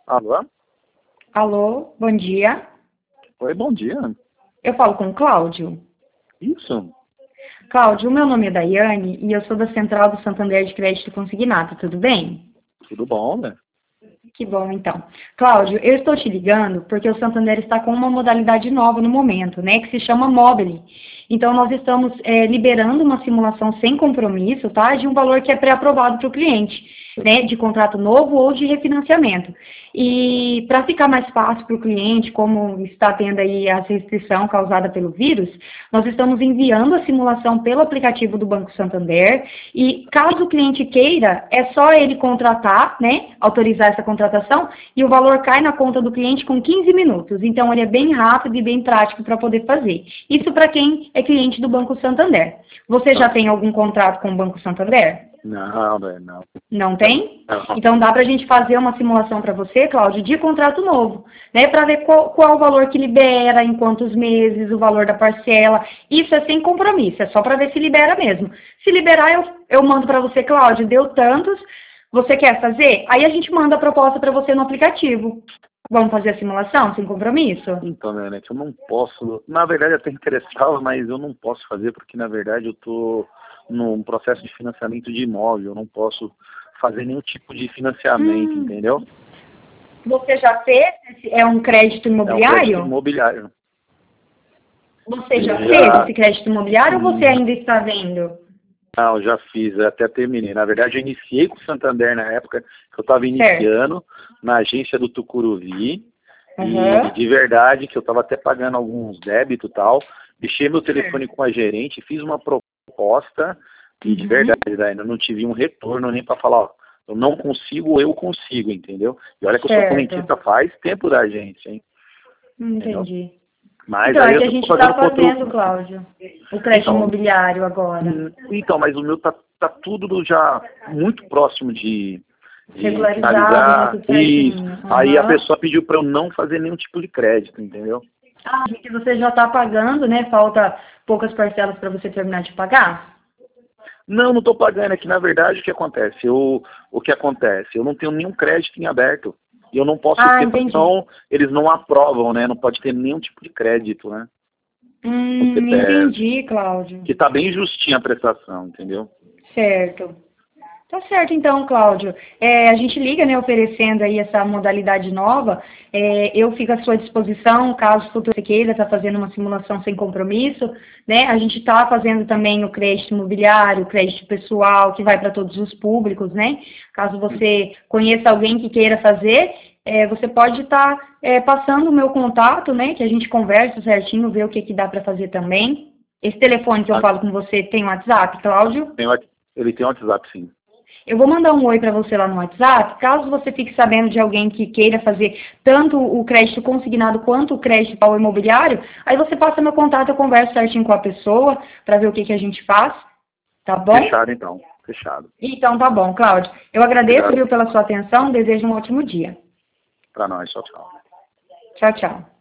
Alô? Alô, bom dia. Oi, bom dia. Eu falo com o Cláudio. Isso. Cláudio, o meu nome é Daiane e eu sou da Central do Santander de Crédito Consignado, tudo bem? Tudo bom, né? Que bom, então. Cláudio, eu estou te ligando porque o Santander está com uma modalidade nova no momento, né, que se chama Mobile. Então, nós estamos liberando uma simulação sem compromisso, tá, de um valor que é pré-aprovado para o cliente, né, de contrato novo ou de refinanciamento. E para ficar mais fácil para o cliente, como está tendo aí a restrição causada pelo vírus, nós estamos enviando a simulação pelo aplicativo do Banco Santander e caso o cliente queira, é só ele contratar, né, autorizar essa contratação e o valor cai na conta do cliente com 15 minutos. Então, ele é bem rápido e bem prático para poder fazer. Isso para quem é cliente do Banco Santander. Você já tem algum contrato com o Banco Santander? Não, velho, não. Não tem? Não. Então dá para a gente fazer uma simulação para você, Cláudio, de contrato novo, né? Para ver qual o valor que libera, em quantos meses, o valor da parcela. Isso é sem compromisso, é só para ver se libera mesmo. Se liberar, eu mando para você, Cláudio, deu tantos, você quer fazer? Aí a gente manda a proposta para você no aplicativo. Vamos fazer a simulação sem compromisso? Então, né, eu não posso. Na verdade, eu até interessava, mas eu não posso fazer porque, na verdade, eu tô num processo de financiamento de imóvel. Eu não posso fazer nenhum tipo de financiamento, entendeu? Você já fez? É um crédito É um imobiliário? crédito imobiliário. Você já fez esse crédito imobiliário ou você ainda está vendo? Não, já fiz, até terminei. Na verdade, eu iniciei com o Santander na época que eu estava iniciando, na agência do Tucuruvi. E de verdade, que eu estava até pagando alguns débitos e tal. Deixei meu telefone com a gerente, fiz uma proposta e de verdade, ainda não tive um retorno nem para falar, ó, eu não consigo, eu consigo, entendeu? E olha que eu sou correntista faz tempo da agência, hein? Entendi. Mas então, aí é que eu a gente tô está fazendo fazendo, Cláudio, o crédito imobiliário agora. Então, mas o meu tá tudo já muito próximo de Regularizado, finalizar. tudo certinho. Isso. Aí a pessoa pediu para eu não fazer nenhum tipo de crédito, entendeu? Ah, que você já está pagando, né? Falta poucas parcelas para você terminar de pagar? Não, não estou pagando. É que, na verdade, o que acontece? O que acontece? Eu não tenho nenhum crédito em aberto. E eu não posso ter, porque senão eles não aprovam, né? Não pode ter nenhum tipo de crédito, né? Entendi, Cláudio. Que tá bem justinha a prestação, entendeu? Certo. Tá certo, então, Cláudio. A gente liga, né, oferecendo aí essa modalidade nova. Eu fico à sua disposição, caso você queira estar fazendo uma simulação sem compromisso, né? A gente está fazendo também o crédito imobiliário, o crédito pessoal, que vai para todos os públicos, né? Caso você conheça alguém que queira fazer, você pode estar passando o meu contato, né? Que a gente conversa certinho, vê o que dá para fazer também. Esse telefone que eu falo com você tem WhatsApp, Cláudio? Ele tem WhatsApp, sim. Eu vou mandar um oi para você lá no WhatsApp, caso você fique sabendo de alguém que queira fazer tanto o crédito consignado quanto o crédito ao imobiliário, aí você passa meu contato, eu converso certinho com a pessoa para ver o que a gente faz, tá bom? Fechado, então. Fechado. Então tá bom, Cláudio. Eu agradeço, viu, pela sua atenção, desejo um ótimo dia. Para nós, tchau, tchau. Tchau, tchau.